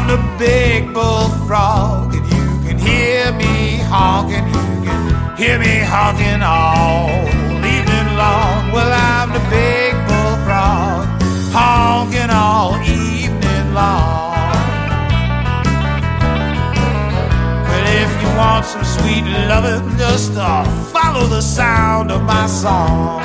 I'm the big bullfrog, and you can hear me honking. You can hear me honking all evening long. Well, I'm the big bullfrog, honking all evening long. Well, if you want some sweet loving, just follow the sound of my song.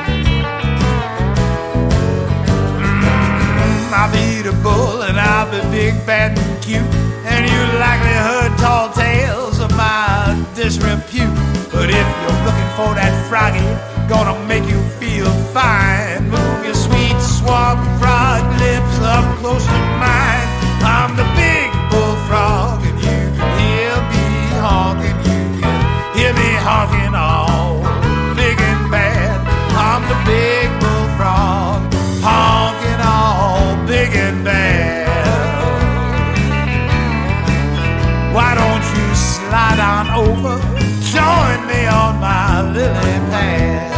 I'll be the bull and I'll be big, bad and cute, and you likely heard tall tales of my disrepute. But if you're looking for that froggy, gonna make you feel fine, move your sweet swamp frog lips up close to mine. I'm the big bullfrog, and you can hear me honking. You can hear me honking all big and bad. I'm the big bullfrog, honking all big and bad. Why don't you slide on over, join me on my lily pad?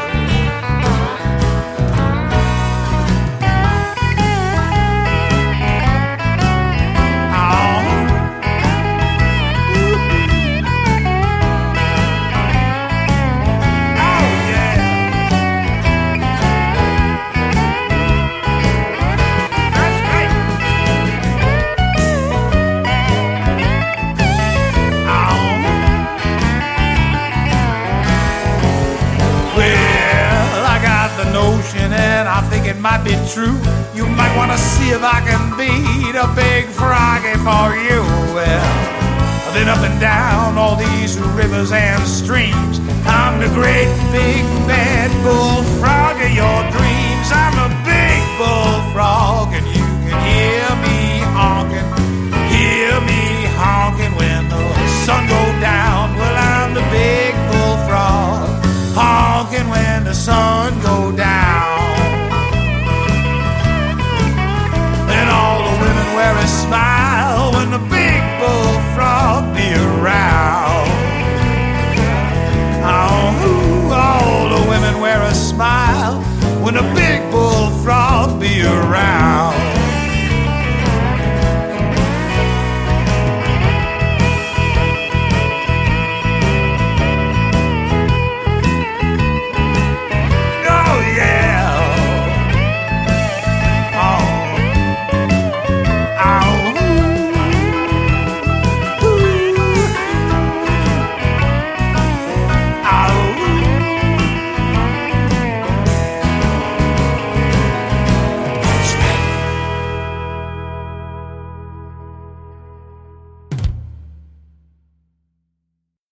And I think it might be true. You might want to see if I can beat a big froggy for you. Well, I've been up and down all these rivers and streams. I'm the great big bad bullfrog of your dreams. I'm a big bullfrog.